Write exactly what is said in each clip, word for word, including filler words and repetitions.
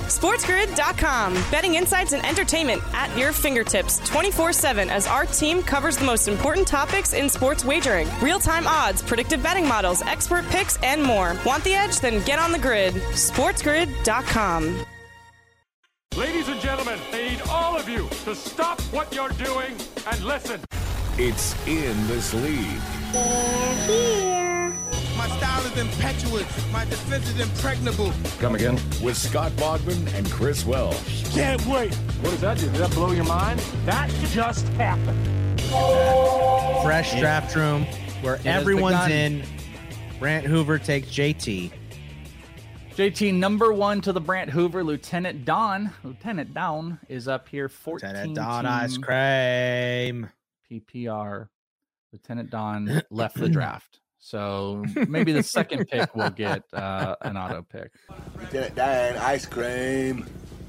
SportsGrid dot com. Betting insights and entertainment at your fingertips twenty-four seven as our team covers the most important topics in sports wagering. Real-time odds, predictive betting models, expert picks, and more. Want the edge? Then get on the grid. SportsGrid dot com. Ladies and gentlemen, I need all of you to stop what you're doing and listen. It's In This League. They're here. My style is impetuous. My defense is impregnable. Come again? With Scott Bogman and Chris Welsh. Can't wait. What does that do? Did that blow your mind? That just happened. Fresh draft room where It everyone's in. Brant Hoover takes J T. J T number one to the Brant Hoover. Lieutenant Don. Lieutenant Down is up here. fourteen Lieutenant Don Ice Cream. P P R. Lieutenant Don left the draft. So maybe the second pick will get uh, an auto pick. Lieutenant Dan Ice Cream.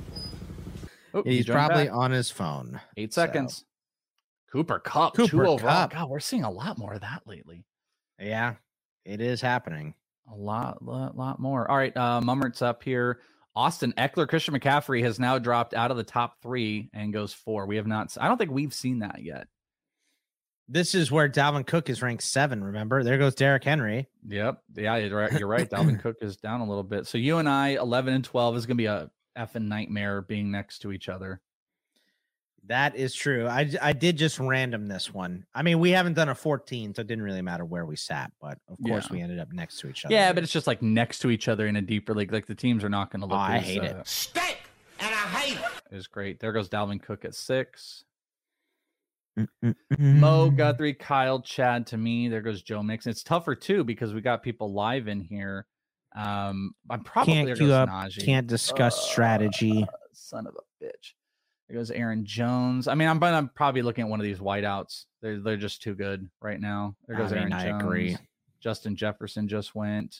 Oh, He's joined probably back. on his phone. Eight so. seconds. Cooper Kupp. Cooper two overall. Kupp. God, we're seeing a lot more of that lately. Yeah, it is happening. A lot, lot, lot more. All right, uh, Mummert's up here. Austin Eckler, Christian McCaffrey has now dropped out of the top three and goes four. We have not. I don't think we've seen that yet. This is where Dalvin Cook is ranked seven. Remember, there goes Derrick Henry. Yep. Yeah, you're right. You're right. Dalvin Cook is down a little bit. So you and I, eleven and twelve, is going to be a effing nightmare being next to each other. That is true. I, I did just random this one. I mean, we haven't done a fourteen, so it didn't really matter where we sat. But of course, Yeah. we ended up next to each other. Yeah, but it's just like next to each other in a deeper league. Like the teams are not going to look. Oh, I as, hate uh, it. Stink, and I hate it. Is great. There goes Dalvin Cook at six. Mm-mm-mm. Mo, Guthrie, Kyle, Chad to me. There goes Joe Mixon. It's tougher too because we got people live in here. Um, I'm probably Can't there queue goes up. Najee. Can't discuss Uh, strategy. Son of a bitch. There goes Aaron Jones. I mean, I'm but I'm probably looking at one of these whiteouts. They're they're just too good right now. There goes I mean, Aaron I Jones. agree. Justin Jefferson just went.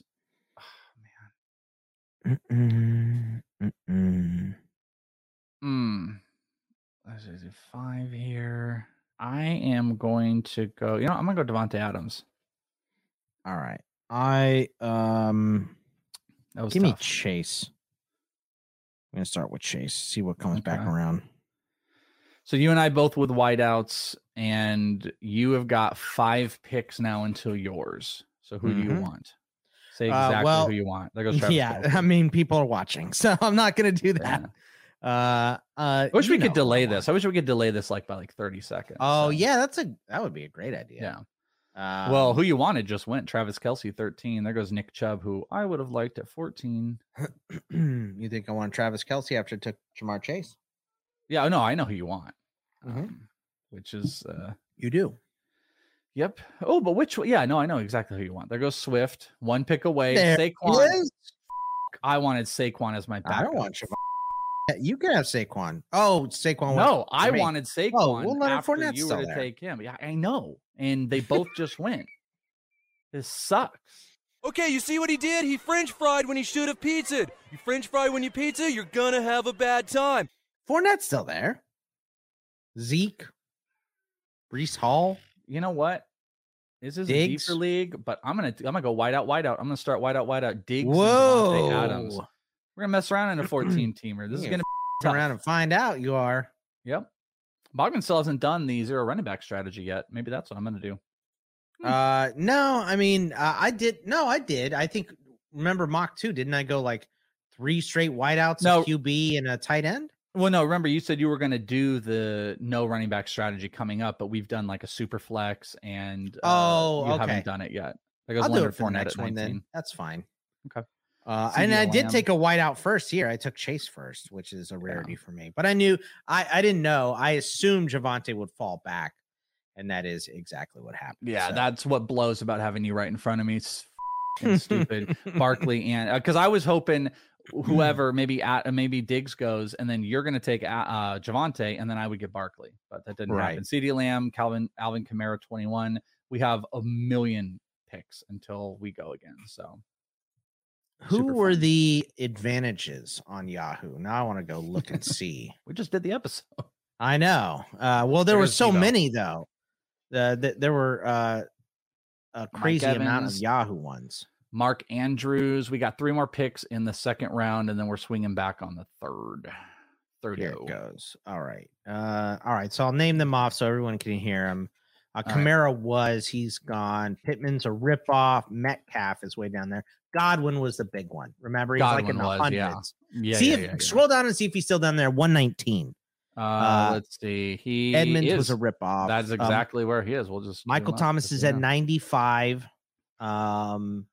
Oh, Mm-mm. Mm-mm. Hmm. Let's see, five here. I am going to go. You know, I'm gonna go Devontae Adams. All right. I um That was give me tough. Chase. I'm gonna start with Chase. See what comes back Okay. around. So you and I both with whiteouts, and you have got five picks now until yours. So who do you Mhm. want? Say Uh, exactly well, who you want. There goes Travis Yeah, Kelce. I mean, people are watching, so I'm not gonna do that. Yeah. Uh, uh, I wish you we could know who delay I this. want. I wish we could delay this like by like thirty seconds. Oh So, yeah, that's a that would be a great yeah. idea. Um, Well, who you wanted just went. Travis Kelce, thirteen. There goes Nick Chubb, who I would have liked at fourteen. you think I want Travis Kelce after I took Jamar Chase? Yeah, no, I know who you want. Mhm. Um, which is uh You do. Yep. Oh, but which one? Yeah, no, I know exactly who you want. There goes Swift. One pick away. There Saquon. he is. I wanted Saquon as my backup. I don't want Jamar. You can have Saquon. Oh, Saquon. No, went I for me. wanted Saquon Oh, well, Leonard after Fournette's you still were to there. take him. Yeah, I know. And they both just went. This sucks. Okay, you see what he did? He French fried when he should have pizzaed. You French fry when you pizza, you're gonna have a bad time. Fournette's still there. Zeke, Brees Hall. You know what? This is Diggs? a deeper league, but I'm gonna I'm gonna go wide out, wide out. I'm gonna start wide out, wide out. Diggs, and Whoa. Devontae Adams. We're gonna mess around in a fourteen teamer. This is Yeah, gonna be Turn tough. around and find out. You are. Yep. Bogman still hasn't done the zero running back strategy yet. Maybe that's what I'm gonna do. Uh, no, I mean, uh, I did. No, I did. I think. Remember mock two? Didn't I go like three straight wideouts, No. a Q B, and a tight end? Well, no, remember you said you were going to do the no running back strategy coming up, but we've done like a super flex and uh, Oh, you okay. haven't done it yet. There goes I'll do Leonard it for the Fournette next at one then. nineteen. That's fine. Okay. Uh, C D and I did Lamb. take a whiteout first here. I took Chase first, which is a rarity for me. But I knew I, I didn't know. I assumed Javonte would fall back, and that is exactly what happened. Yeah, So- that's what blows about having you right in front of me. It's f***ing stupid. Barkley and because I was hoping whoever maybe at maybe Diggs goes, and then you're going to take uh, Javonte, and then I would get Barkley, but that didn't Right. happen. C D Lamb, Calvin, Alvin Kamara, twenty-one. We have a million picks until we go again. So. Who Super were fun. the advantages on Yahoo? Now I want to go look and see. We just did the episode. I know. Uh, well, there There were goes so Debo. many though. Uh, th- there were uh, a Mike crazy amount of Evans. Yahoo ones. Mark Andrews. We got three more picks in the second round, and then we're swinging back on the third. Third Here it goes. All right. Uh, all right. So I'll name them off so everyone can hear them. Uh, Kamara right. was, he's gone. Pittman's a ripoff. Metcalf is way down there. Godwin was the big one. Remember, he's Godwin like in the was, hundreds. Yeah. Yeah, see yeah, if, yeah, yeah. Scroll down and see if he's still down there. one nineteen. Uh, Uh, let's see. He Edmonds is. was a ripoff. That's exactly um, where he is. We'll just Michael Thomas is at ninety-five. Um,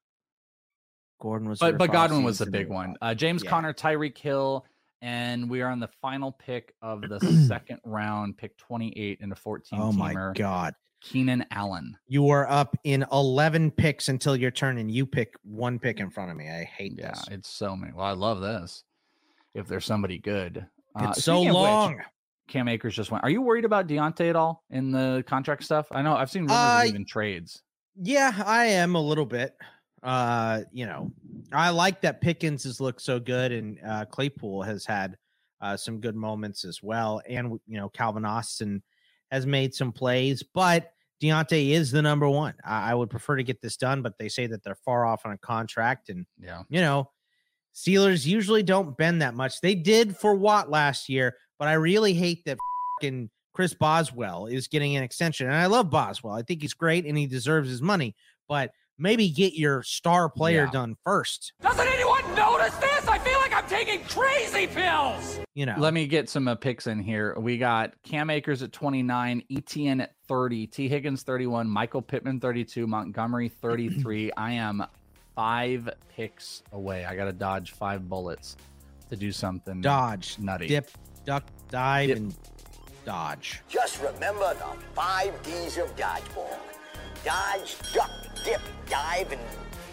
Gordon was, but but Godwin was the big one. Uh, James yeah. Conner, Tyreek Hill, and we are on the final pick of the second round, pick twenty-eight in a fourteen. Oh my teamer, God, Keenan Allen. You are up in eleven picks until your turn, and you pick one pick in front of me. I hate yeah, this. It's so many. Well, I love this. If there's somebody good, uh, it's so long. Which, Cam Akers just went. Are you worried about Deontay at all in the contract stuff? I know I've seen rumors uh, of even trades. Yeah, I am a little bit. Uh, you know, I like that Pickens has looked so good, and uh, Claypool has had uh, some good moments as well. And, you know, Calvin Austin has made some plays, but Deontay is the number one. I, I would prefer to get this done, but they say that they're far off on a contract. And, yeah, you know, Steelers usually don't bend that much. They did for Watt last year, but I really hate that fucking Chris Boswell is getting an extension. And I love Boswell. I think he's great and he deserves his money, but maybe get your star player yeah. done first. Doesn't anyone notice this? I feel like I'm taking crazy pills. You know, let me get some uh, picks in here. We got Cam Akers at twenty-nine, Etienne at thirty, T Higgins thirty-one, Michael Pittman thirty-two, Montgomery thirty-three. I am five picks away. I got to dodge five bullets to do something dodge, nutty. Dip, duck, dive, Dip. and dodge. Just remember the five D's of dodgeball. Dodge, duck, dip, dive, and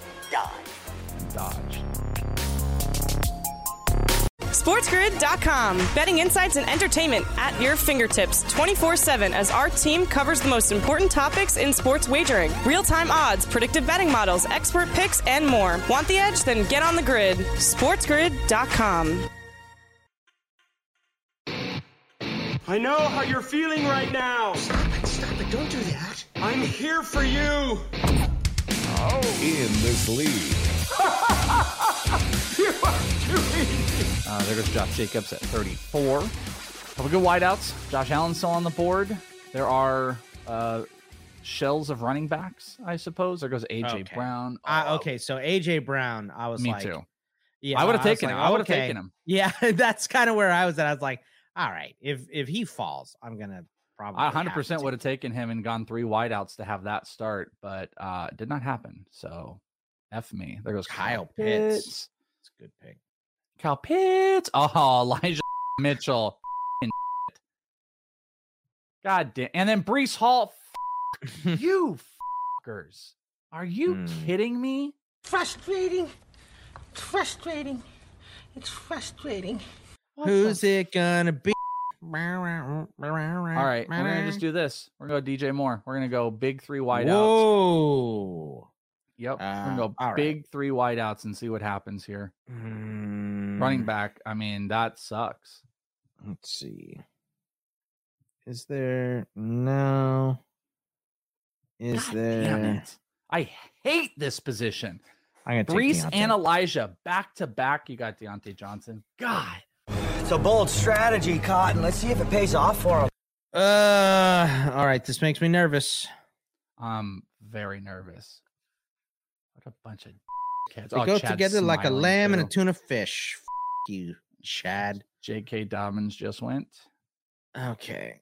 dodge. Dodge. SportsGrid dot com. Betting insights and entertainment at your fingertips twenty-four seven as our team covers the most important topics in sports wagering. Real-time odds, predictive betting models, expert picks, and more. Want the edge? Then get on the grid. SportsGrid dot com. I know how you're feeling right now. Stop it, stop it. Don't do that. I'm here for you. Oh. In this league. You are too easy. Uh, there goes Josh Jacobs at thirty-four. Couple good wideouts. Josh Allen still on the board. There are uh, shells of running backs, I suppose. There goes A J okay. Brown. Oh. Uh, okay, so A J Brown, I was Me like, too. Yeah, I would have taken like, him. I would have okay. taken him. Yeah, that's kind of where I was at. I was like, all right, if if he falls, I'm gonna probably. I one hundred percent would have taken him and gone three wideouts to have that start, but uh, it did not happen. So, F me. There goes Kyle Kyle Pitts. Pitts. It's a good pick. Kyle Pitts. Oh, Elijah Mitchell. God damn. And then Breece Hall. You fuckers. Are you mm. kidding me? Frustrating. It's frustrating. It's frustrating. What Who's the... it gonna be? All right, we're gonna just do this. We're gonna go D J Moore. We're gonna go big three wideouts. Whoa. Yep. Uh, we're gonna go big right. three wideouts and see what happens here. Mm. Running back. I mean, that sucks. Let's see. Is there no? Is God there? Damn it. I hate this position. I'm gonna Breece take and Elijah back to back. You got Deontay Johnson. God. It's a bold strategy, Cotton. Let's see if it pays off for him. Uh, all right. This makes me nervous. I'm very nervous. What a bunch of kids. They oh, go Chad's together like a lamb too. and a tuna fish. F- you, Chad. J K. Dobbins just went. Okay.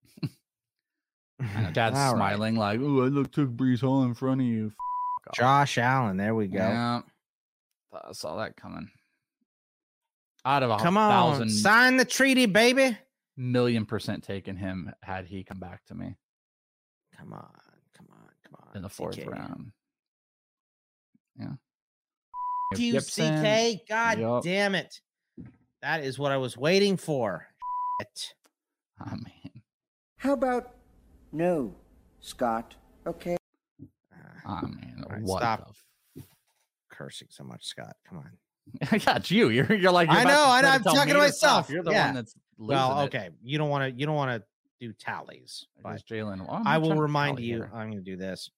And Dad's all smiling right. like, "Oh, I look took Breece Hall in front of you." F- Josh Allen. There we go. Yeah, I saw that coming. Out of a come on, thousand, sign the treaty, baby. Million percent taken him had he come back to me. Come on, come on, come on. In the fourth T K. Round. Yeah. Q C K. God yep. damn it. That is what I was waiting for. Shit. I mean. How about no, Scott? Okay. I mean, right, what stop the f- cursing so much, Scott. Come on. Yeah, it's you. You're you're like you're I know, I know. I'm talking to myself. You're the yeah. one that's well, it. okay. You don't want to. You don't want to do tallies. But Jalen. I will remind you. I'm going to do this.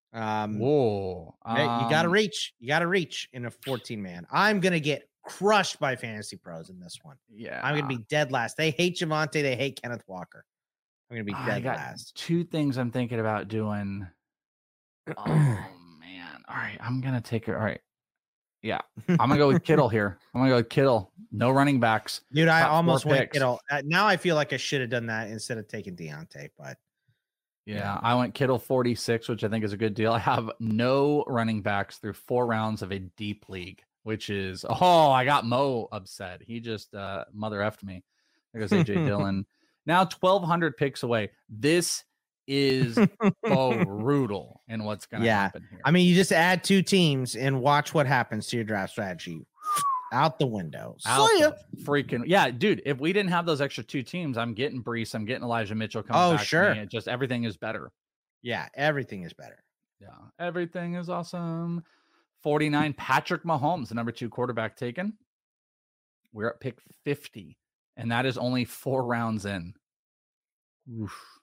Um, Whoa. Hey, you got to Um, reach. You got to reach in a fourteen man. I'm going to get crushed by Fantasy Pros in this one. Yeah. I'm going to be dead last. They hate Javonte. They hate Kenneth Walker. I'm going to be I dead got last. two things I'm thinking about doing. Oh, man. All right. I'm going to take it. All right. Yeah. I'm going to go with Kittle here. I'm going to go with Kittle. No running backs. Dude, I Top four almost went picks. Kittle. Uh, now I feel like I should have done that instead of taking Deontay, but Yeah, I went Kittle forty-six, which I think is a good deal. I have no running backs through four rounds of a deep league, which is, oh, I got Mo upset. He just uh, mother effed me. There goes A J Dillon. Now twelve hundred picks away. This is brutal in what's going to yeah. happen here. I mean, you just add two teams and watch what happens to your draft strategy. Out the window. Out See ya. the freaking yeah, dude. If we didn't have those extra two teams, I'm getting Brees, I'm getting Elijah Mitchell coming Oh, back. to sure. me. It just everything is better. Yeah, everything is better. Yeah, everything is awesome. forty-nine, Patrick Mahomes, the number two quarterback taken. We're at pick fifty, and that is only four rounds in. Oof.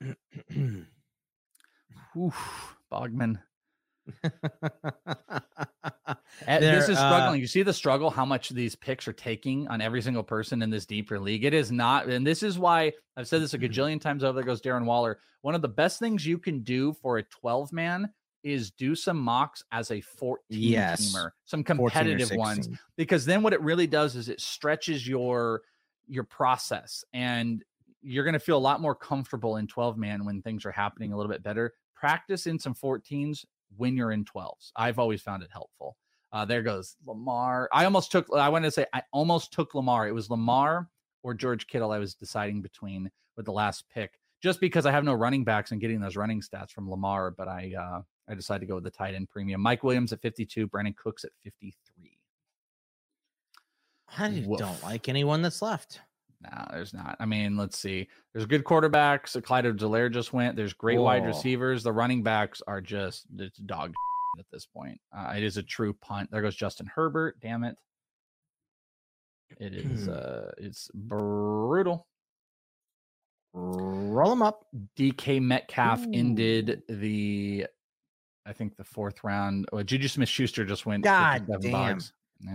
Oof. Bogman. Uh, this is struggling. Uh, you see the struggle, how much these picks are taking on every single person in this deeper league. It is not, and this is why I've said this a gajillion times over. There goes Darren Waller. One of the best things you can do for a twelve man is do some mocks as a fourteen yes. teamer, some competitive ones, because then what it really does is it stretches your your process, and you're going to feel a lot more comfortable in twelve man when things are happening a little bit better. Practice in some fourteens when you're in twelves. I've always found it helpful. Uh, there goes Lamar. I almost took, I wanted to say, I almost took Lamar. It was Lamar or George Kittle I was deciding between with the last pick, just because I have no running backs and getting those running stats from Lamar. But I uh, I decided to go with the tight end premium. Mike Williams at fifty-two, Brandon Cooks at fifty-three. I Woof. don't like anyone that's left. No, there's not. I mean, let's see. There's good quarterbacks. Clyde Edwards-Helaire just went. There's great Whoa. wide receivers. The running backs are just it's dog at this point. Uh, it is a true punt. There goes Justin Herbert. Damn it. It is uh it's brutal. Roll them up. D K Metcalf Ooh. ended the I think the fourth round. Oh, Juju Smith-Schuster just went. God damn. Bucks.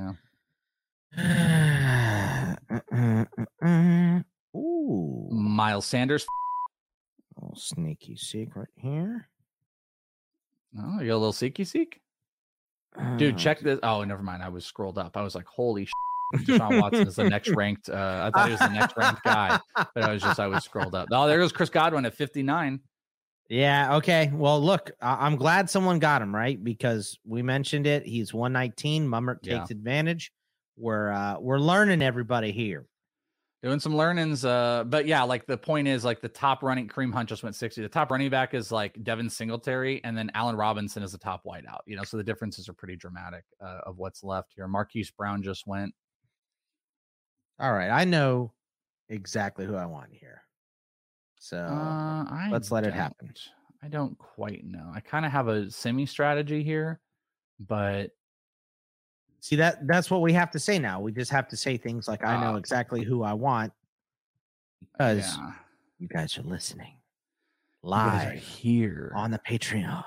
Yeah. Ooh. Miles Sanders. Oh, sneaky seek right here. Oh, you got a little seeky seek? Dude, check this. Oh, never mind. I was scrolled up. I was like, holy shit. Deshaun Watson is the next ranked. Uh, I thought he was the next ranked guy, but I was just, I was scrolled up. Oh, there goes Chris Godwin at fifty-nine. Yeah. Okay. Well, look, I- I'm glad someone got him, right? Because we mentioned it. He's one nineteen. Mummert takes Yeah. advantage. We're, uh, we're learning everybody here. Doing some learnings. Uh, but yeah, like the point is like the top running Kareem Hunt just went sixty. The top running back is like Devin Singletary, and then Allen Robinson is the top wideout. You know, so the differences are pretty dramatic uh, of what's left here. Marquise Brown just went. All right. I know exactly who I want here. So uh, I let's let it don't. happen. I don't quite know. I kind of have a semi strategy here, but see that that's what we have to say now. We just have to say things like, I know uh, exactly who I want because yeah. you guys are listening You guys are live here on the Patreon.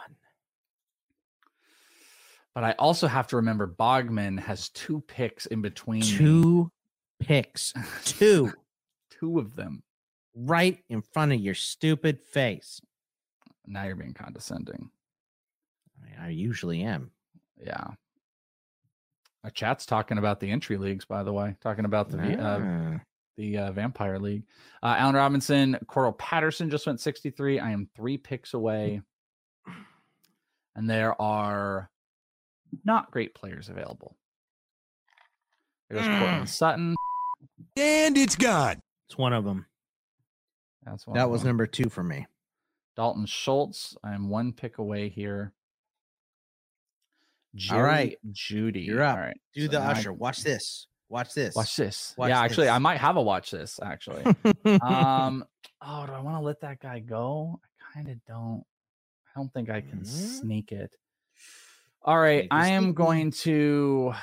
But I also have to remember Bogman has two picks in between. Two picks. Two. Two of them. Right in front of your stupid face. Now you're being condescending. I mean, I usually am. Yeah. Our chat's talking about the entry leagues, by the way, talking about the ah. uh, the uh, Vampire League. Uh, Allen Robinson, Cordell Patterson just went sixty-three. I am three picks away. And there are not great players available. There's mm. Cortland Sutton. And it's gone. It's one of them. That's one that of was them. number two for me. Dalton Schultz. I'm one pick away here. Jerry All right, Judy. You're up. All right. Do so the now usher. I, Watch this. Watch this. watch this. Watch yeah, actually, this. I might have a watch this, actually. um, oh, do I want to let that guy go? I kind of don't. I don't think I can mm-hmm. sneak it. All right, I am sneaky. going to. I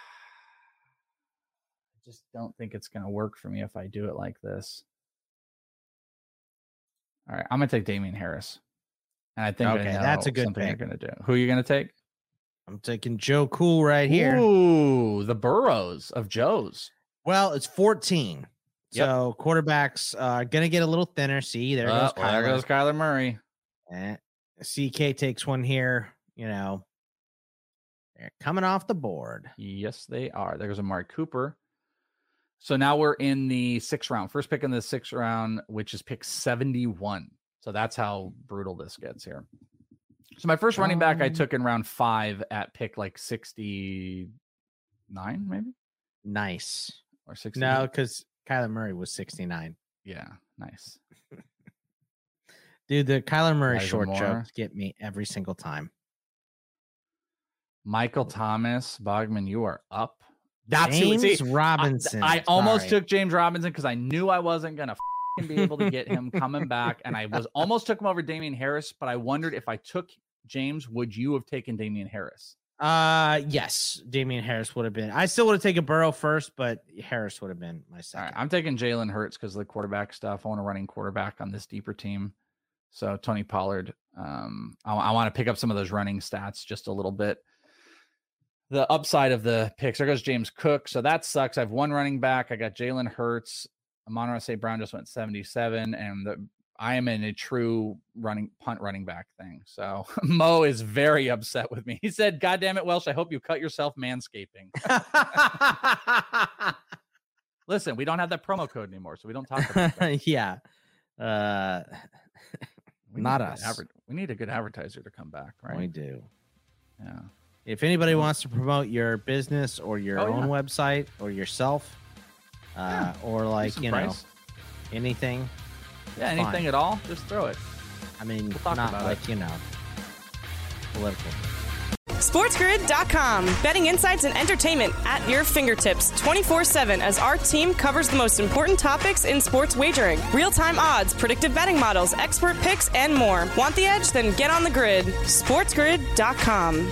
just don't think it's going to work for me if I do it like this. All right, I'm going to take Damian Harris. And I think okay, I know that's a good something pick. you're going to do. Who are you going to take? I'm taking Who are you going to take? I'm taking Joe Cool right here. Ooh, the Burrows of Joe's. Well, it's fourteen. Yep. So quarterbacks are uh, going to get a little thinner. See, there Uh, goes well, Kyler. there goes Kyler Murray. Eh, C K takes one here. You know, they're coming off the board. Yes, they are. There's Amari Cooper. So now we're in the sixth round. First pick in the sixth round, which is pick seventy-one. So that's how brutal this gets here. So my first running back I took in round five at pick like sixty-nine, maybe? Nice. Or sixty. No, because Kyler Murray was sixty-nine. Yeah, nice. Dude, the Kyler Murray Elijah short Moore. jokes get me every single time. Michael Thomas, Bogman, you are up. That's James who, see, Robinson. I, I almost Sorry. took James Robinson because I knew I wasn't going to be able to get him coming back. And I was almost took him over Damian Harris, but I wondered if I took James, would you have taken Damian Harris? Uh, yes, Damian Harris would have been. I still would have taken Burrow first, but Harris would have been my second. All right, I'm taking Jalen Hurts because of the quarterback stuff. I want a running quarterback on this deeper team. So Tony Pollard, um, I, I want to pick up some of those running stats just a little bit. The upside of the picks, there goes James Cook. So that sucks. I have one running back. I got Jalen Hurts. Amon-Ra Saint Brown just went seventy-seven, and the, I am in a true running punt running back thing. So Mo is very upset with me. He said, "God damn it, Welsh, I hope you cut yourself manscaping." Listen, we don't have that promo code anymore, so we don't talk about that. Yeah. Uh, we not need us. Adver- we need a good advertiser to come back, right? We do. Yeah. If anybody wants to promote your business or your Oh, own yeah. website or yourself, uh, or like, Decent you know, price. anything. Yeah, fine. anything at all, just throw it. I mean, We'll talk not about like, it. you know, political. SportsGrid dot com. Betting insights and entertainment at your fingertips twenty-four seven as our team covers the most important topics in sports wagering. Real-time odds, predictive betting models, expert picks, and more. Want the edge? Then get on the grid. SportsGrid dot com.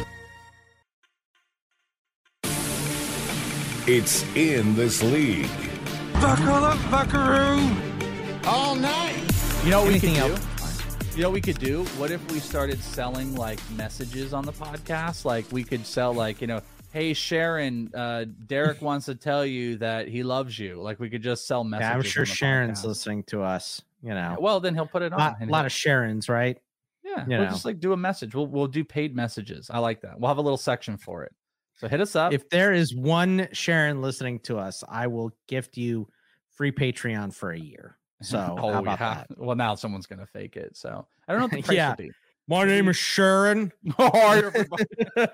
It's in this league. Buckle up, buckaroo. All night. You know what Anything we could else? do? You know what we could do? What if we started selling like messages on the podcast? Like we could sell like, you know, hey Sharon, uh, Derek wants to tell you that he loves you. Like we could just sell messages. Yeah, I'm sure on the Sharon's podcast. listening to us, you know. Well, then he'll put it A on. lot, and lot he'll- of Sharons, right? yeah, you we'll know. just like do a message. We'll we'll do paid messages. I like that. We'll have a little section for it. So hit us up. If there is one Sharon listening to us, I will gift you free Patreon for a year. So oh how about yeah. that? Well, now someone's gonna fake it. So I don't know what the price Yeah. will be. My name is Sharon. Hi, everybody.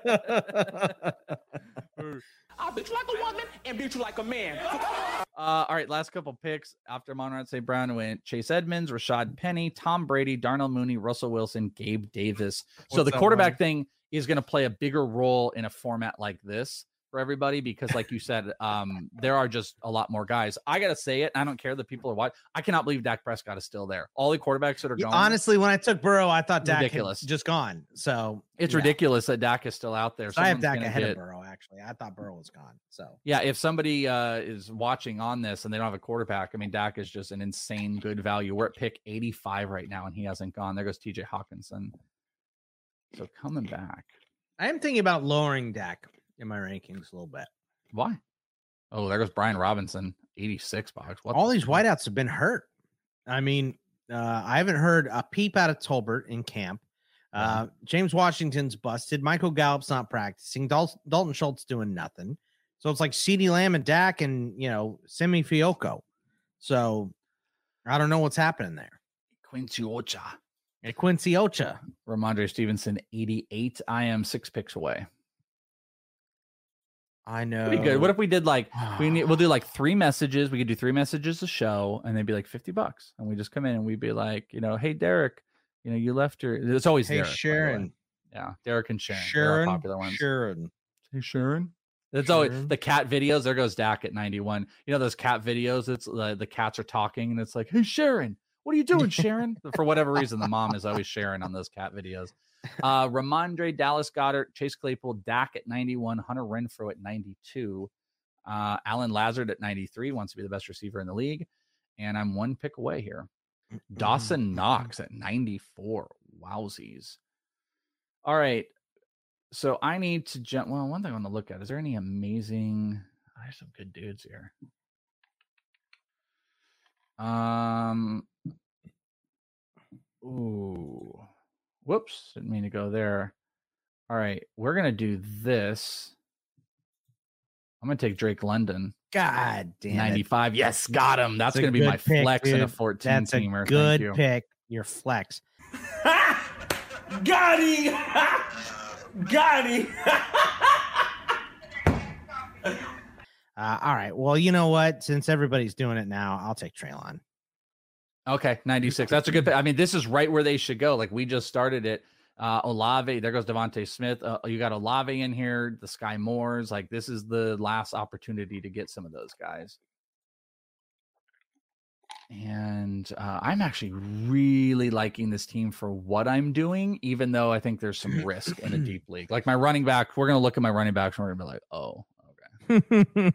I'll beat you like a woman and beat you like a man. Uh, all right, last couple picks after Amon-Ra Saint Brown went Chase Edmonds, Rashad Penny, Tom Brady, Darnell Mooney, Russell Wilson, Gabe Davis. so What's the up, quarterback Ryan? thing is going to play a bigger role in a format like this for everybody because, like you said, um, there are just a lot more guys. I got to say it. I don't care that people are watching. I cannot believe Dak Prescott is still there. All the quarterbacks that are Yeah, going. honestly, when I took Burrow, I thought Dak Ridiculous. had just gone. So it's yeah. ridiculous that Dak is still out there. So I have Someone's Dak gonna ahead get- of Burrow, actually. I thought Burrow was gone. So Yeah, if somebody uh, is watching on this and they don't have a quarterback, I mean, Dak is just an insane good value. We're at pick eighty-five right now, and he hasn't gone. There goes T J Hawkinson. So coming back. I am thinking about lowering Dak in my rankings a little bit. Why? Oh, there goes Brian Robinson, eighty-six box. What All the these fuck? wideouts have been hurt. I mean, uh, I haven't heard a peep out of Tolbert in camp. Uh, James Washington's busted. Michael Gallup's not practicing. Dal- Dalton Schultz doing nothing. So it's like CeeDee Lamb and Dak and, you know, Semi Fioco. So I don't know what's happening there. Quincy Ocha. Hey, Quincy Ocha. Ramondre Stevenson, eighty-eight. I am six picks away. I know. Pretty good. What if we did like we need, we'll do like three messages. We could do three messages a show, and they'd be like fifty bucks. And we just come in and we'd be like, you know, hey Derek, you know, you left your. It's always Hey, Derek, by the way. Sharon. Yeah, Derek and Sharon. They're Sharon. our popular ones. Sharon. Hey Sharon. That's always Sharon. the cat videos. There goes Dak at ninety-one. You know those cat videos. It's uh, the cats are talking, and it's like, hey Sharon, what are you doing, Sharon? For whatever reason, the mom is always Sharon on those cat videos. Uh, Ramondre, Dallas Goddard, Chase Claypool, Dak at ninety-one, Hunter Renfrow at ninety-two, uh, Alan Lazard at ninety-three, wants to be the best receiver in the league. And I'm one pick away here. Dawson Knox at ninety-four. Wowsies. All right. So I need to jump. Well, one thing I want to look at, is there any amazing, oh, there's some good dudes here. Um, ooh, whoops. Didn't mean to go there. All right. We're going to do this. I'm going to take Drake London. God damn it. ninety-five. Yes, got him. That's going to be my pick, flex dude. in a fourteen That's teamer. a good Thank you. pick. Your flex. Got him! Got him! Uh, all right. Well, you know what? Since everybody's doing it now, I'll take Treylon. Okay, ninety-six. That's a good pick. I mean, this is right where they should go. Like, we just started it. Uh, Olave, there goes Devontae Smith. Uh, you got Olave in here, the Sky Moores. Like, this is the last opportunity to get some of those guys. And uh, I'm actually really liking this team for what I'm doing, even though I think there's some risk in a deep league. Like my running back, we're going to look at my running backs and we're going to be like, oh, okay.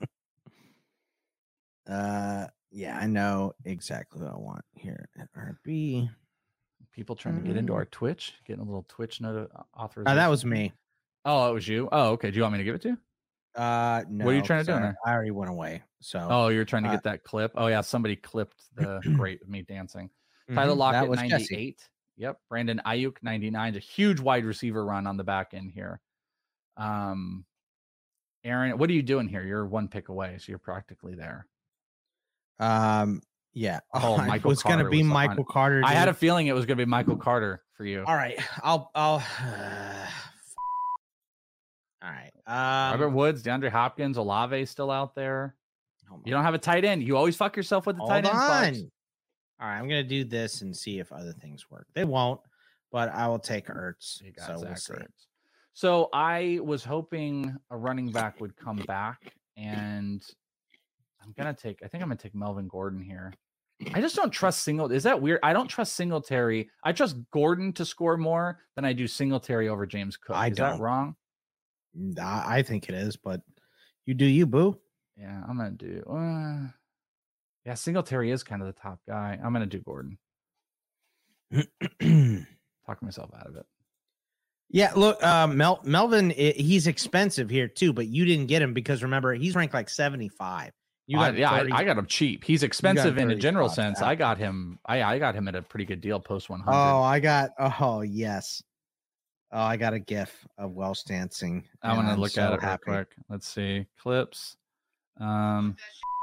uh, yeah, I know exactly what I want here at R B. People trying to get into our Twitch, getting a little Twitch note authorization. Uh, that was me. Oh, it was you? Oh, okay. Do you want me to give it to you? Uh, no. What are you trying to do in I, there? I already went away. So. Oh, you're trying to uh, get that clip. Oh yeah, somebody clipped the great of me dancing. Tyler Mhm, Lockett that was ninety-eight. Jesse. Yep. Brandon Ayuk ninety-nine. A huge wide receiver run on the back end here. Um, Aaron, what are you doing here? You're one pick away, so you're practically there. Um. Yeah. Oh, I Michael was going to Carter be was Michael on- Carter. I had a dude. feeling it was going to be Michael Carter for you. All right. I'll. I'll. Uh, all right. Um, Robert Woods, DeAndre Hopkins, Olave still out there. Oh You don't have a tight end. You always fuck yourself with the Hold tight end on. spots. All right, I'm gonna do this and see if other things work. They won't, but I will take Ertz. You got So Zach we'll see. Ertz. So I was hoping a running back would come back, and I'm gonna take. I think I'm gonna take Melvin Gordon here. I just don't trust single. Is that weird? I don't trust Singletary. I trust Gordon to score more than I do Singletary over James Cook. I Is that don't. wrong? I I think it is, but you do you, boo. Yeah, I'm gonna do. Uh, yeah, Singletary is kind of the top guy. I'm gonna do Gordon. Talk myself out of it. Yeah, look, uh, Mel, Melvin, i- he's expensive here too, but you didn't get him because remember he's ranked like seventy-five. You I- got yeah, thirty I, I got him cheap. He's expensive in a thirty general spots sense. out. I got him. I I got him at a pretty good deal post one hundred. Oh, I got. Oh, yes. Oh, I got a GIF of Welsh dancing. I and want to I'm look so at it happy. real quick. Let's see clips. Um,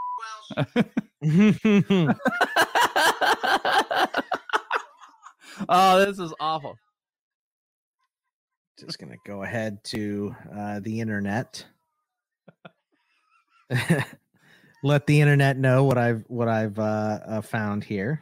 oh, this is awful. Just gonna go ahead to uh, the internet. Let the internet know what I've what I've uh, uh, found here.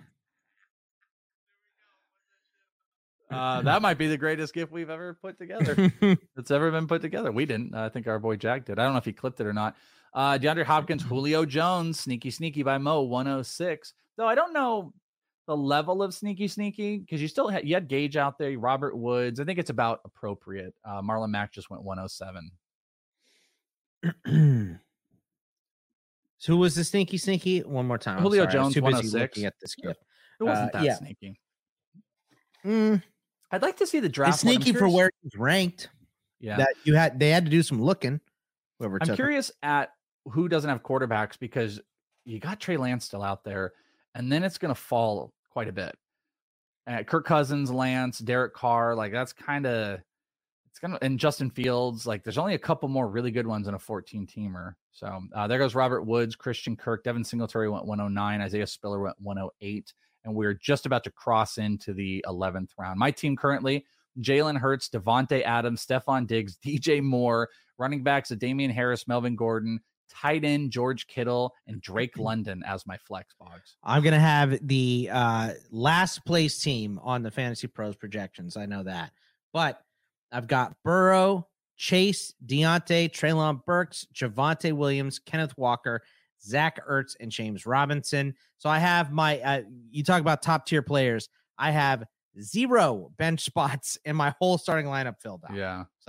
Uh, that might be the greatest gift we've ever put together. That's ever been put together. We didn't. I think our boy Jack did. I don't know if he clipped it or not. Uh, DeAndre Hopkins, Julio Jones, sneaky, sneaky by Mo, one oh six. Though I don't know the level of sneaky, sneaky because you still had you had Gage out there, Robert Woods. I think it's about appropriate. Uh, Marlon Mack just went one oh seven. So who was the sneaky sneaky? One more time. I'm Julio sorry, I was Jones, too busy one oh six. looking at this gift. It wasn't Uh, that yeah. sneaky. Mm, I'd like to see the draft. it's one. I'm sneaky for curious- where he's ranked. Yeah. That you had they had to do some looking. Whoever I'm took him. curious at who doesn't have quarterbacks because you got Trey Lance still out there, and then it's going to fall quite a bit. Uh, Kirk Cousins, Lance, Derek Carr, like that's kind of it's gonna. And Justin Fields, like there's only a couple more really good ones in a fourteen teamer. So uh, there goes Robert Woods, Christian Kirk, Devin Singletary went one oh nine, Isaiah Spiller went one oh eight, and we're just about to cross into the eleventh round. My team currently: Jalen Hurts, Devontae Adams, Stephon Diggs, D J Moore, running backs: Damian Harris, Melvin Gordon, tight end George Kittle, and Drake London as my flex box. I'm gonna have the uh, last place team on the Fantasy Pros projections. I know that, but I've got Burrow, Chase, Deontay, Treylon Burks, Javonte Williams, Kenneth Walker, Zach Ertz, and James Robinson. So I have my. Uh, you talk about top tier players. I have zero bench spots in my whole starting lineup filled out. Yeah. So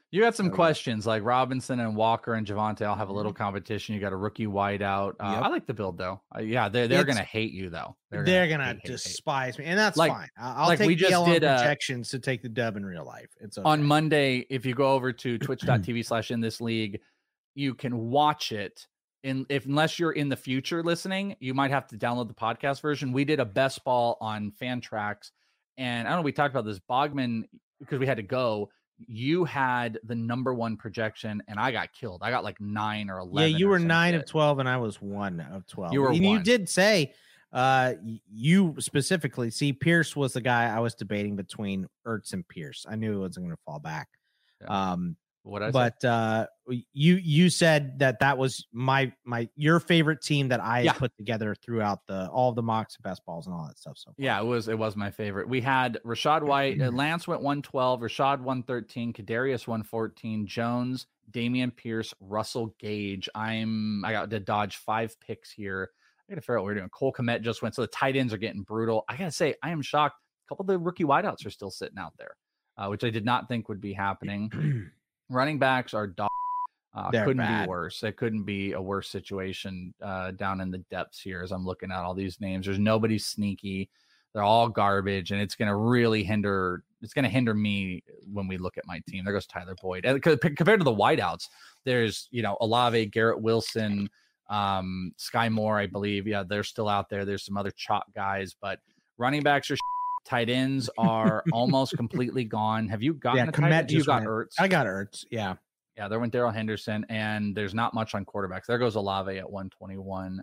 You got some Okay. questions like Robinson and Walker and Javonte all have a little competition. You got a rookie wideout. Uh, Yep. I like the build though. Uh, yeah, they're they're It's- gonna hate you though. They're, gonna gonna, hate, hate, hate. despise me, and that's Like- fine. I- I'll like take we the just L on did, uh, projections to take the dub in real life. It's okay. On Monday, if you go over to twitch.tv slash in this league, you can watch it. In if unless you're in the future listening, you might have to download the podcast version. We did a best ball on Fan Tracks, and I don't know. We talked about this Bogman because we had to go. You had the number one projection, and I got killed. I got like nine or eleven. Yeah, you or were some nine shit. of twelve, and I was one of twelve. You were and you one. did say uh y- you specifically see Pierce was the guy I was debating between Ertz and Pierce. I knew it wasn't going to fall back. Yeah. Um, What I said? but uh, you you said that that was my my your favorite team that I Yeah. put together throughout the all the mocks, best balls, and all that stuff. So Yeah, it was it was my favorite. We had Rashad White, uh, Lance went one twelve, Rashad one thirteen, Kadarius one fourteen, Jones, Damian Pierce, Russell Gage. I'm I got to dodge five picks here. I gotta figure out what we're doing. Cole Kmet just went, so the tight ends are getting brutal. I gotta say, I am shocked. A couple of the rookie wideouts are still sitting out there, uh, which I did not think would be happening. Running backs are dog. Uh, They're couldn't bad. be worse. It couldn't be a worse situation uh, down in the depths here as I'm looking at all these names. There's nobody sneaky. They're all garbage, and it's going to really hinder. It's going to hinder me when we look at my team. There goes Tyler Boyd. And co- compared to the wideouts, there's you know Olave, Garrett Wilson, um, Sky Moore, I believe. Yeah, they're still out there. There's some other chalk guys, but running backs are. Tight ends are almost completely gone. Have you gotten yeah, a tight Kmet end? You just got went. Ertz. I got Ertz. Yeah. Yeah, there went Daryl Henderson, and there's not much on quarterbacks. There goes Olave at one twenty-one.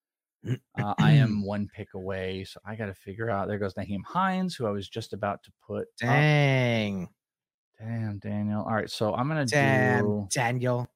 Uh, I am one pick away, so I got to figure out. There goes Naheem Hines, who I was just about to put. up. Dang. Damn, Daniel. All right, so I'm gonna Damn, do Daniel.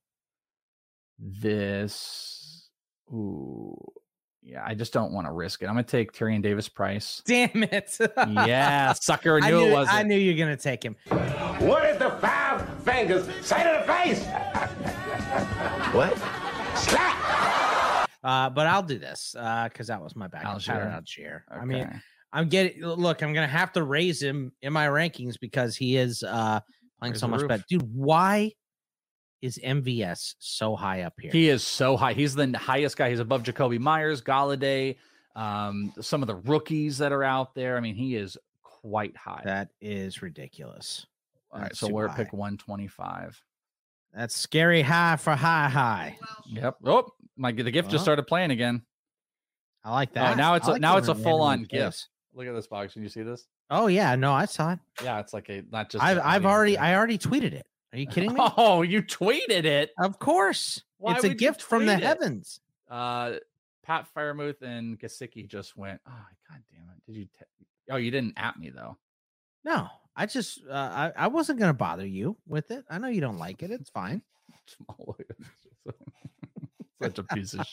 this. Ooh, yeah, I just don't want to risk it. I'm gonna take Tyrion Davis Price. Damn it. Yeah, sucker. I I knew, knew, it wasn't. I knew you were going to take him. What is the five fingers say to the face? What? Slap! Uh, but I'll do this because that was my backup. Algier. Tyler Algier. I mean, Okay. I'm getting look. I'm gonna have to raise him in my rankings because he is uh playing Raise so the much roof. better. Dude, why is M V S so high up here? He is so high. He's the highest guy. He's above Jacoby Myers, Galladay, um, some of the rookies that are out there. I mean, he is quite high. That is ridiculous. All right, That's so too we're at high. pick one twenty-five. That's scary high for high high. Yep. Oh, my the gift Well, just started playing again. I like Oh, that. now it's I a, like now when it's a it randomly full on plays. gift. Look at this box. Can you see this? Oh yeah, no, I saw it. Yeah, it's like a not just. I've a- I've not even already a- I already tweeted it. Are you kidding me? Oh, you tweeted it. Of course. Why it's a would you gift from the tweet it? heavens. Uh, Pat Firemuth and Gasicki just went. Oh, god damn it! Did you? Te- oh, you didn't at me though. No, I just uh, I, I wasn't gonna bother you with it. I know you don't like it. It's fine. Small. Such a piece of.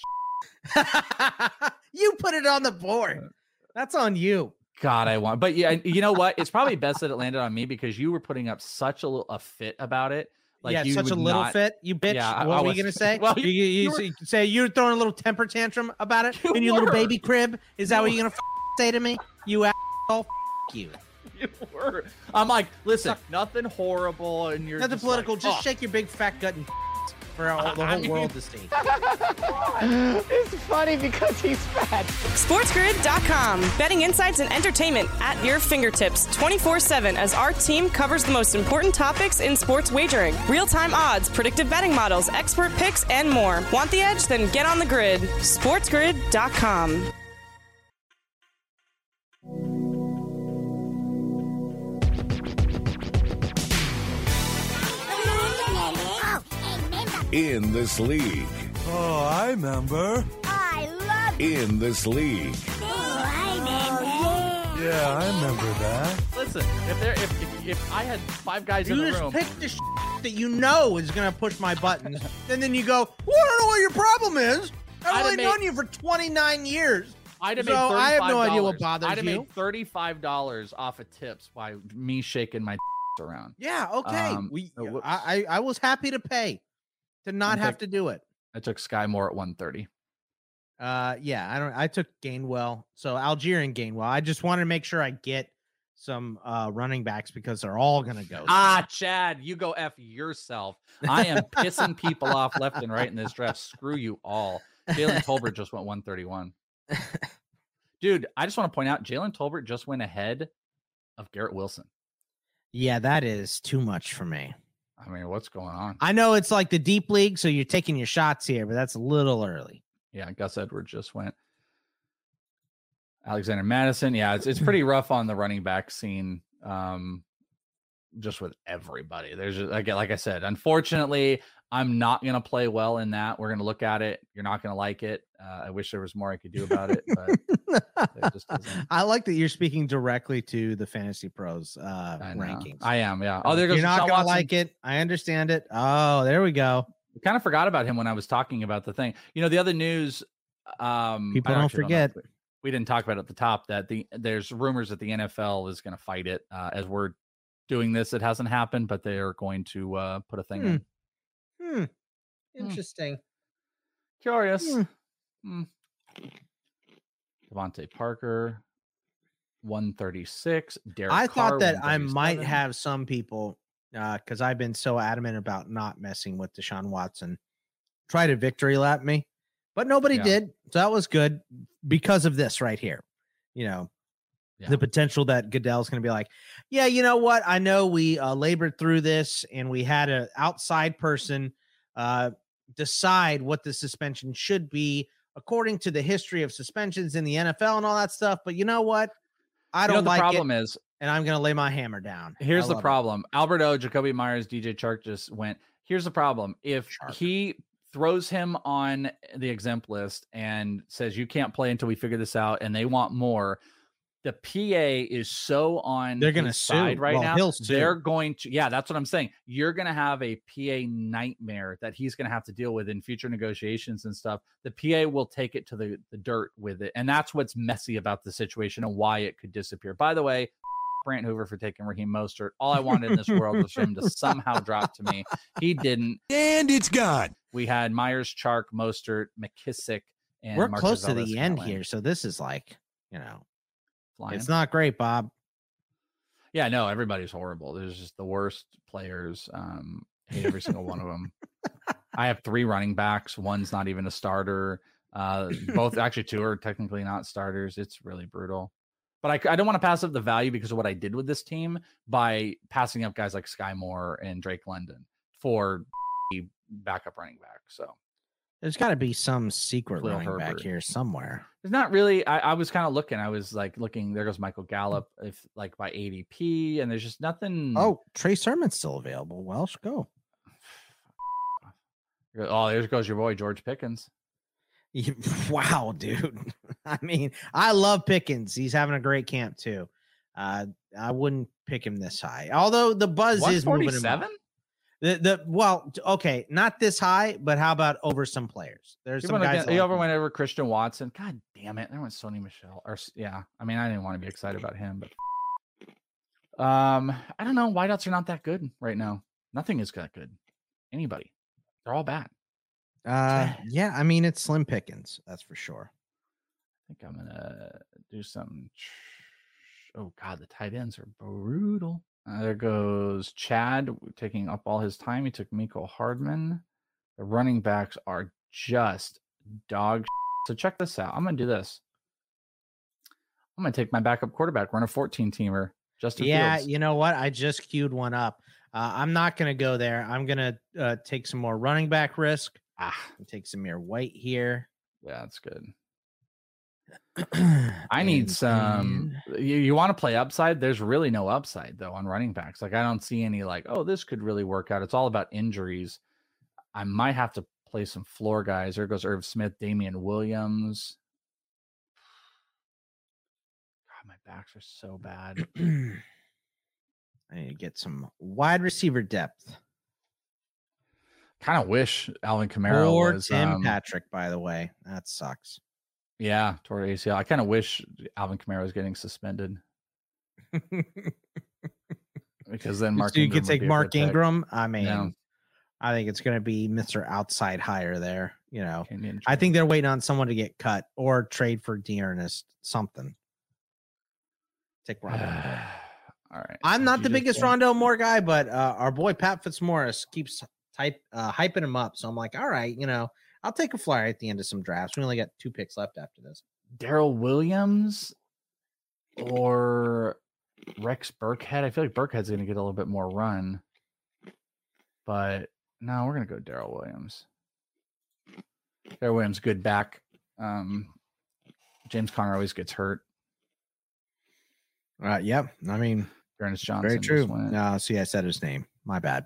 You put it on the board. That's on you. God, I want, but yeah, you know what? It's probably best that it landed on me because you were putting up such a little a fit about it. Like yeah, you such a would little not- fit. You bitch. Yeah, I- what I were was- you gonna say? Well, you, you- you, you were- you say you're throwing a little temper tantrum about it You in your little were. baby crib. Is that what you're gonna f- say to me? You asshole. F- you. You were. I'm like, listen, nothing horrible, and you're Nothing just political. like, just "Oh." shake your big fat gut and for all, the I whole mean- world to see. It's funny because he's fat. SportsGrid dot com. Betting insights and entertainment at your fingertips twenty-four seven as our team covers the most important topics in sports wagering. Real-time odds, predictive betting models, expert picks, and more. Want the edge? Then get on the grid. SportsGrid dot com. In this league. Oh, I remember. I love In this league. Yeah, I remember that. Listen, if there, if, if if I had five guys in You the just room, pick the sh- that you know is gonna push my buttons, and then you go, "Well, I don't know what your problem is. I'd I've have only made- known you for twenty-nine years." I'd have So made thirty-five I have no idea what bothers I'd have you. made thirty-five dollars off of tips by me shaking my around. Yeah, okay. Um, we, so whoops. I, I, I was happy to pay to not I'm have pick- to do it. I took Sky Moore at one thirty. Uh, yeah, I don't. I took Gainwell, so Algier and Gainwell. I just wanted to make sure I get some uh, running backs because they're all going to go. Ah, Chad, you go F yourself. I am pissing people off left and right in this draft. Screw you all. Jalen Tolbert just went one thirty-one. Dude, I just want to point out Jalen Tolbert just went ahead of Garrett Wilson. Yeah, that is too much for me. I mean, what's going on? I know it's like the deep league, so you're taking your shots here, but that's a little early. Yeah, Gus Edwards just went. Alexander Madison. Yeah, it's it's pretty rough on the running back scene. Um, just with everybody. There's just, again, like I said, unfortunately, I'm not gonna play well in that. We're gonna look at it. You're not gonna like it. Uh, I wish there was more I could do about it, but there just isn't. I like that you're speaking directly to the Fantasy Pros uh, I rankings. I am, yeah. Oh, there goes You're not Deshaun gonna Watson. like it. I understand it. Oh, there we go. I kind of forgot about him when I was talking about the thing. You know, the other news. Um, People I don't actually forget. know if we, we didn't talk about it at the top that the there's rumors that the N F L is going to fight it uh, as we're doing this. It hasn't happened, but they are going to uh, put a thing Hmm. in. Hmm. Interesting. Curious. Hmm. Hmm. Devontae Parker, one thirty-six. Derek I Carr, thought that I might one thirty-seven. have some people because I've been so adamant about not messing with Deshaun Watson try to victory lap me, but nobody Yeah. did. So that was good because of this right here. You know, Yeah. the potential that Goodell's going to be like, yeah, you know what? I know we uh, labored through this and we had an outside person uh, decide what the suspension should be according to the history of suspensions in the N F L and all that stuff. But you know what? I You know don't what the like problem it, is? and I'm going to lay my hammer down. Here's I the love it. problem. Albert O, Jacoby Myers, D J Chark just went. Here's the problem. If he throws him on the exempt list and says you can't play until we figure this out, and they want more, the P A is so on They're gonna his sue. side right Well, now. he'll sue. They're going to, yeah, that's what I'm saying. You're going to have a P A nightmare that he's going to have to deal with in future negotiations and stuff. The P A will take it to the, the dirt with it. And that's what's messy about the situation and why it could disappear. By the way, Brant Hoover for taking Raheem Mostert. All I wanted in this world was for him to somehow drop to me. He didn't. And it's gone. We had Myers, Chark, Mostert, McKissick, and We're Marquez close to the Valdez end Scantling here. So this is like, you know, flying. it's not great, Bob. Yeah, no, everybody's horrible. There's just the worst players. Um, hate every single one of them. I have three running backs. One's not even a starter. Uh, both actually two are technically not starters. It's really brutal. But I, I don't want to pass up the value because of what I did with this team by passing up guys like Sky Moore and Drake London for backup running back. So There's got to be some secret Khalil running back Herbert. here somewhere. There's not really. I, I was kind of looking. I was like looking. There goes Michael Gallup, if like by A D P, and there's just nothing. Oh, Trey Sermon's still available. Welsh, go. Oh, there goes your boy George Pickens. You- Wow, dude. I mean, I love Pickens. He's having a great camp too. Uh, I wouldn't pick him this high, although the buzz is moving him up. one forty-seven? The the well, t- okay, not this high, but how about over some players? There's You some went guys. against- I you like over him. went over Christian Watson. God damn it! There went Sony Michelle. Or s- yeah, I mean, I didn't want to be excited about him, but um, I don't know. Wideouts are not that good right now. Nothing is that good. Anybody, they're all bad. Uh, yeah, I mean it's slim pickings, that's for sure. I think I'm gonna do something. Oh God, the tight ends are brutal. Uh, there goes Chad taking up all his time. He took Miko Hardman. The running backs are just dog. So check this out. I'm gonna do this. I'm gonna take my backup quarterback, run a fourteen teamer. Justin Yeah, Fields. you know what? I just queued one up. Uh, I'm not going to go there. I'm going to uh, take some more running back risk. Ah, take Samir White here. Yeah, that's good. I need And some. You, you want to play upside? There's really no upside though on running backs. Like I don't see any. Like, oh, this could really work out. It's all about injuries. I might have to play some floor guys. There goes Irv Smith, Damian Williams. God, my backs are so bad. I need to get some wide receiver depth. Kind of wish Alvin Kamara Or was Tim um, Patrick, by the way. That sucks. Yeah, toward A C L. I kind of wish Alvin Kamara was getting suspended. Because then Mark so you Ingram could would take be a Mark good pick. Ingram. I mean, Yeah. I think it's going to be Mister Outside higher there. You know, Kenyon I think they're waiting on someone to get cut or trade for Dearness, something. Take Robert. All right. I'm not Did the you just biggest say- Rondale Moore guy, but uh, our boy Pat Fitzmaurice keeps type uh, hyping him up. So I'm like, all right, you know, I'll take a flyer at the end of some drafts. We only got two picks left after this. Daryl Williams or Rex Burkhead? I feel like Burkhead's going to get a little bit more run, but no, we're going to go Daryl Williams. Daryl Williams, good back. Um, James Conner always gets hurt. Uh, yep. I mean, Ernest Johnson. very true. just went. No, see, I said his name. My bad.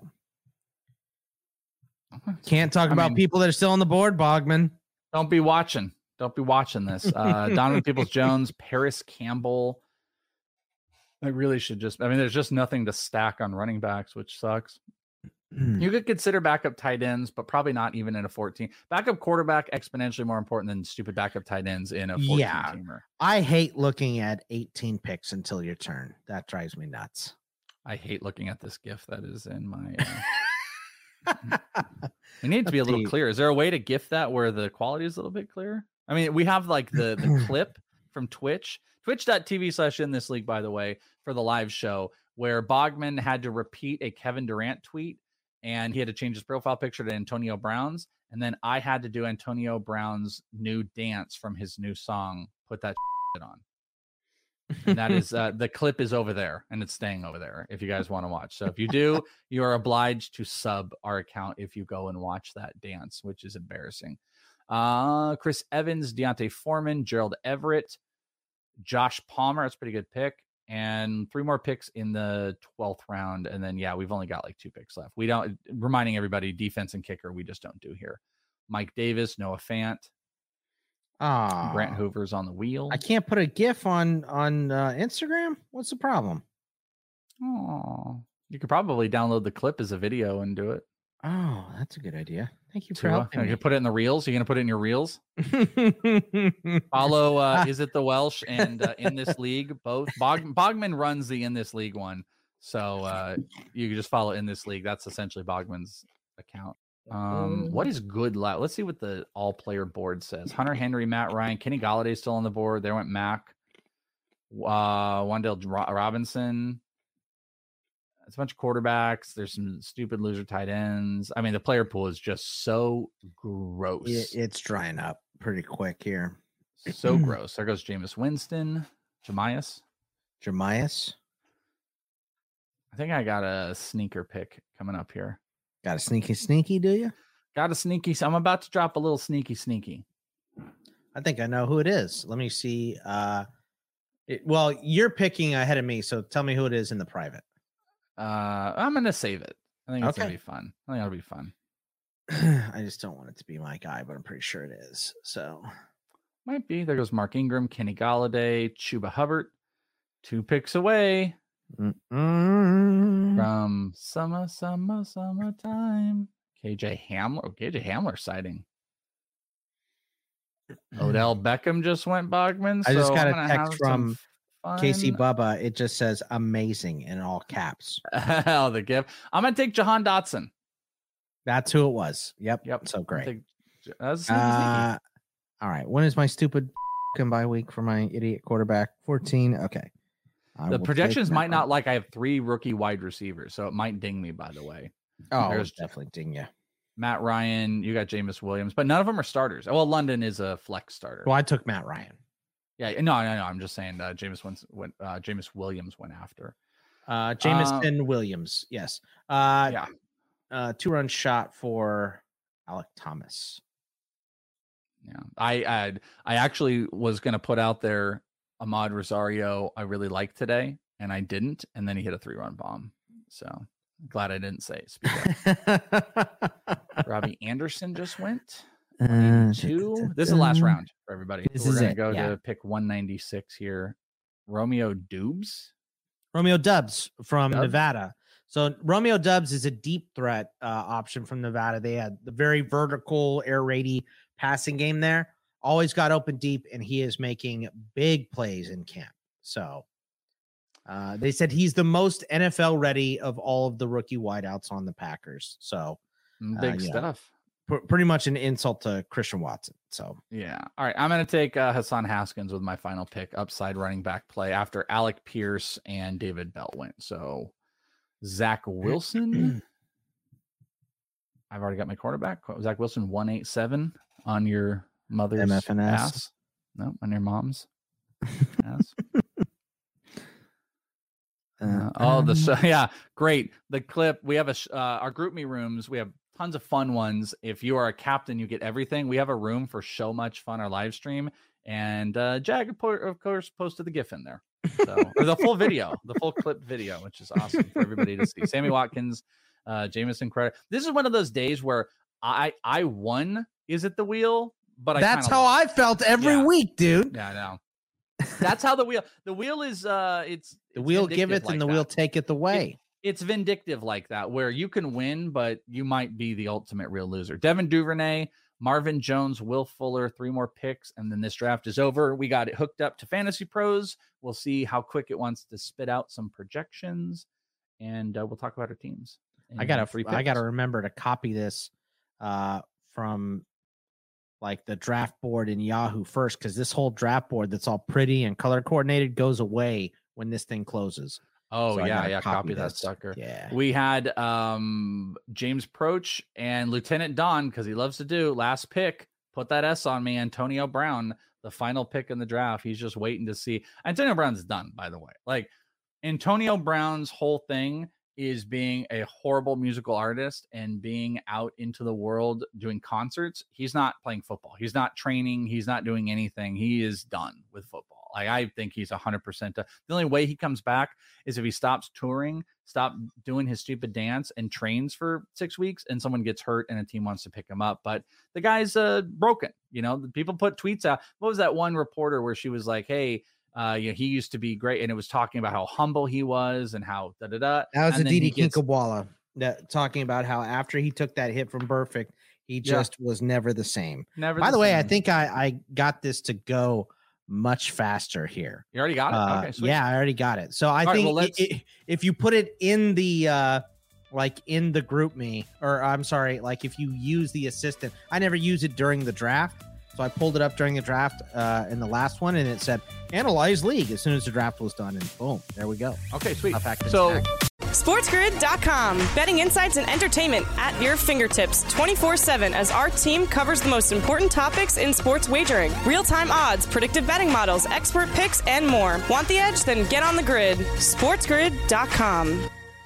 Can't talk I about mean- people that are still on the board, Bogman. Don't be watching. Don't be watching this. Uh, Donovan Peoples-Jones, Paris Campbell. I really should just. I mean, there's just nothing to stack on running backs, which sucks. You could consider backup tight ends, but probably not even in a fourteen. Backup quarterback exponentially more important than stupid backup tight ends in a fourteen Yeah. teamer. I hate looking at eighteen picks until your turn. That drives me nuts. I hate looking at this GIF that is in my. Uh... we need to be a little Let's see. clear. Is there a way to GIF that where the quality is a little bit clearer? I mean, we have like the the clip from Twitch, twitch.tv slash in this league, by the way, for the live show where Bogman had to repeat a Kevin Durant tweet and he had to change his profile picture to Antonio Brown's. And then I had to do Antonio Brown's new dance from his new song, Put That Shit On. And that is uh, the clip is over there and it's staying over there if you guys want to watch. So if you do, you are obliged to sub our account if you go and watch that dance, which is embarrassing. Uh, Chris Evans, Deontay Foreman, Gerald Everett, Josh Palmer. That's a pretty good pick. And three more picks in the twelfth round. And then, yeah, we've only got like two picks left. We don't, reminding everybody, defense and kicker, we just don't do here. Mike Davis, Noah Fant, Ah, Grant Hoover's on the wheel. I can't put a GIF on on uh, Instagram. What's the problem? Oh, you could probably download the clip as a video and do it. Oh, that's a good idea. Thank you for Tua, helping you me. can put it in the reels. You're gonna put it in your reels. Follow uh, Is It the Welsh and uh, In This League both. Bog- Bogman runs the In This League one, so uh, you can just follow In This League. That's essentially Bogman's account. Um, what is good? La- Let's see what the all player board says. Hunter Henry, Matt Ryan, Kenny Galladay still on the board. There went Mac, uh, Wan'Dale Ro- Robinson. It's a bunch of quarterbacks. There's some stupid loser tight ends. I mean, the player pool is just so gross. It, it's drying up pretty quick here. So gross. There goes Jameis Winston, Jamias. Jamias. I think I got a sneaker pick coming up here. Got a sneaky sneaky, do you? Got a sneaky. I'm about to drop a little sneaky sneaky. I think I know who it is. Let me see. Uh, it, well, you're picking ahead of me, so tell me who it is in the private. Uh, I'm gonna save it. I think it's Okay. gonna be fun. I think it'll be fun. I just don't want it to be my guy, but I'm pretty sure it is. So Might be. There goes Mark Ingram, Kenny Galladay, Chuba Hubbard. Two picks away Mm-mm. from summer, summer, summertime. K J Hamler. Oh, K J Hamler sighting. Odell Beckham just went Bogman. I just so got I'm a gonna text have some from Casey fun. Bubba. It just says amazing in all caps. Oh, the gift. I'm gonna take Jahan Dotson. That's who it was. Yep. Yep. So I'll great. take- That's sneaky, Uh, all right. When is my stupid f***ing bye week for my idiot quarterback? fourteen. Okay. I the will projections take might that not one. like I have three rookie wide receivers, so it might ding me. By the way, Oh, There's- definitely ding you. Matt Ryan, you got Jameis Williams, but none of them are starters. Well, London is a flex starter. Well, I took Matt Ryan. Yeah, no, no, no. I'm just saying, uh, Jameis went, went uh, Jameis Williams went after. Uh, Jamison Williams. Yes. Uh, Yeah, uh, two run shot for Alec Thomas. yeah. I, I, I actually was gonna put out there Ahmad Rosario. I really liked today, and I didn't, and then he hit a three run bomb. So glad I didn't say. Speak up. Robbie Anderson just went. Uh, Two. This is the last round for everybody. This So we're is gonna it, go yeah. to pick one ninety-six here. Romeo Dubes. Romeo Dubs from Dubs? Nevada. So Romeo Dubs is a deep threat uh, option from Nevada. They had the very vertical, air raidy passing game there. Always got open deep, and he is making big plays in camp. So uh, they said he's the most N F L ready of all of the rookie wideouts on the Packers. So Mm, Uh, Big yeah. stuff. pr- pretty much an insult to Christian Watson. So yeah. All right. I'm going to take uh, Hassan Haskins with my final pick, upside running back play after Alec Pierce and David Bell went. So Zach Wilson. I've already got my quarterback. Zach Wilson, one eighty-seven on your mother's M F N S. ass. No, on your mom's ass. Uh, oh, the so yeah, great. The clip we have a uh, our group me rooms. We have tons of fun ones. If you are a captain, you get everything. We have a room for so much fun. Our live stream and uh, Jag of course posted the GIF in there, so or the full video, the full clip video, which is awesome for everybody to see. Sammy Watkins, uh, Jamison Crowder. This is one of those days where I I won. Is it the wheel? But that's I how lost. I felt every yeah. week, dude. Yeah, I know. That's how the wheel. The wheel is. Uh, it's the it's wheel giveth like and the that. wheel taketh away. It, it's vindictive like that, where you can win, but you might be the ultimate real loser. Devin Duvernay, Marvin Jones, Will Fuller, three more picks, and then this draft is over. We got it hooked up to Fantasy Pros. We'll see how quick it wants to spit out some projections, and uh, we'll talk about our teams. I gotta, I gotta remember to copy this uh, from. like the draft board in Yahoo first, because this whole draft board that's all pretty and color coordinated goes away when this thing closes. Oh, so yeah, yeah, copy, copy that this. sucker. Yeah. We had um James Proch and Lieutenant Don, because he loves to do last pick. Put that S on me, Antonio Brown, the final pick in the draft. He's just waiting to see. Antonio Brown's done, by the way. Like Antonio Brown's whole thing is being a horrible musical artist and being out into the world doing concerts. He's not playing football. He's not training. He's not doing anything. He is done with football. Like, I think he's one hundred percent. The only way he comes back is if he stops touring, stop doing his stupid dance, and trains for six weeks, and someone gets hurt and a team wants to pick him up. But the guy's uh, broken. You know, people put tweets out. What was that one reporter where she was like, hey, Uh, you know, he used to be great, and it was talking about how humble he was and how da da da. That was and Aditi gets... Kinkhabwala that talking about how after he took that hit from Perfect, he just yeah. was never the same. Never. By the, the way, same. I think I I got this to go much faster here. You already got it. Uh, okay, sweet. Yeah, I already got it. So I All think right, well, it, it, if you put it in the uh, like in the group me, or I'm sorry, like if you use the assistant, I never use it during the draft. So I pulled it up during the draft uh, in the last one, and it said analyze league as soon as the draft was done, and boom, there we go. Okay, sweet. So SportsGrid dot com. Betting insights and entertainment at your fingertips twenty-four seven as our team covers the most important topics in sports wagering. Real-time odds, predictive betting models, expert picks, and more. Want the edge? Then get on the grid. SportsGrid dot com.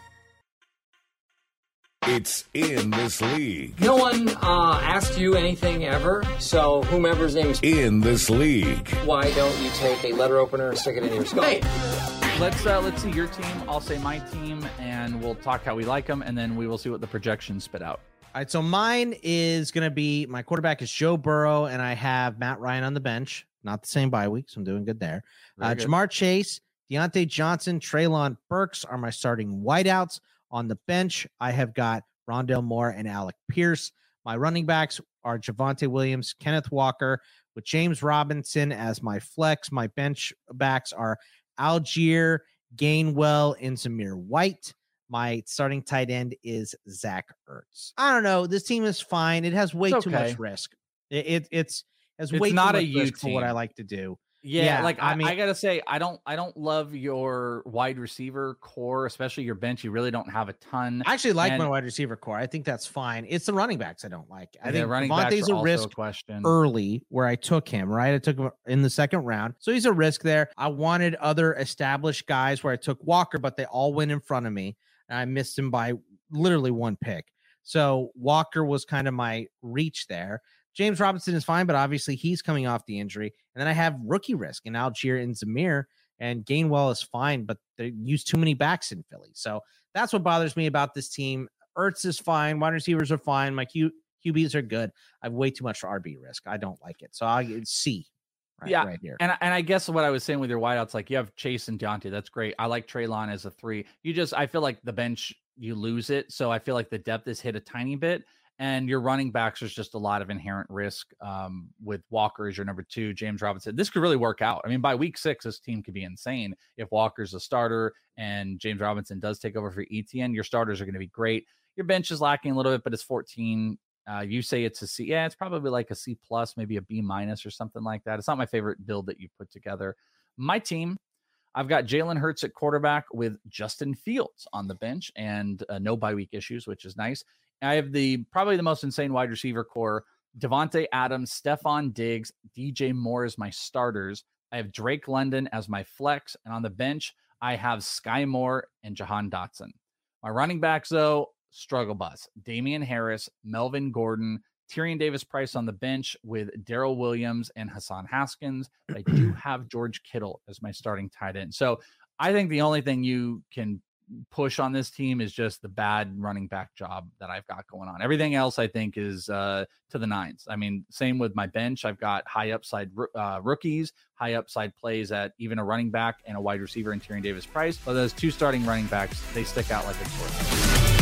It's in this league. No one uh, asked you anything ever, so whomever's name is in this league. Why don't you take a letter opener and stick it in your skull? Hey. Let's uh, let's see your team. I'll say my team, and we'll talk how we like them, and then we will see what the projections spit out. All right, so mine is going to be my quarterback is Joe Burrow, and I have Matt Ryan on the bench. Not the same bye week, so I'm doing good there. Uh, good. Jamar Chase, Deontay Johnson, Treylon Burks are my starting wideouts. On the bench, I have got Rondale Moore and Alec Pierce. My running backs are Javonte Williams, Kenneth Walker, with James Robinson as my flex. My bench backs are Algier, Gainwell, and Zamir White. My starting tight end is Zach Ertz. I don't know. This team is fine. It has way it's too okay. much risk. It, it it's has it's way not too a much U risk team. for what I like to do. Yeah, yeah like I, I mean, I gotta say, I don't, I don't love your wide receiver core, especially your bench. You really don't have a ton. I actually like and, my wide receiver core. I think that's fine. It's the running backs I don't like. I yeah, think running Devontae's backs are a also risk a question. early where I took him. Right, I took him in the second round, so he's a risk there. I wanted other established guys where I took Walker, but they all went in front of me, and I missed him by literally one pick. So Walker was kind of my reach there. James Robinson is fine, but obviously he's coming off the injury. And then I have rookie risk in Algier and Zamir, and Gainwell is fine, but they use too many backs in Philly. So that's what bothers me about this team. Ertz is fine. Wide receivers are fine. My Q, QBs are good. I have way too much for R B risk. I don't like it. So I C. Right, yeah, right here. And, and I guess what I was saying with your wideouts, like you have Chase and Deontay. That's great. I like Treylon as a three. You just, I feel like the bench, you lose it. So I feel like the depth is hit a tiny bit. And your running backs, there's just a lot of inherent risk um, with Walker as your number two, James Robinson. This could really work out. I mean, by week six, this team could be insane. If Walker's a starter and James Robinson does take over for Etienne, your starters are going to be great. Your bench is lacking a little bit, but it's fourteen Uh, you say it's a C. Yeah, it's probably like a C plus, maybe a B minus or something like that. It's not my favorite build that you put together. My team, I've got Jalen Hurts at quarterback with Justin Fields on the bench and uh, no bye week issues, which is nice. I have the probably the most insane wide receiver core: Devontae Adams, Stephon Diggs, D J Moore as my starters. I have Drake London as my flex, and on the bench, I have Sky Moore and Jahan Dotson. My running backs, though, struggle bus: Damian Harris, Melvin Gordon, Tyrion Davis-Price on the bench with Darrell Williams and Hassan Haskins. I do have George Kittle as my starting tight end. So I think the only thing you can push on this team is just the bad running back job that I've got going on. Everything else I think is uh, to the nines. I mean, same with my bench. I've got high upside uh, rookies, high upside plays at even a running back and a wide receiver in Tyrion Davis-Price. But those two starting running backs, they stick out like a sore thumb.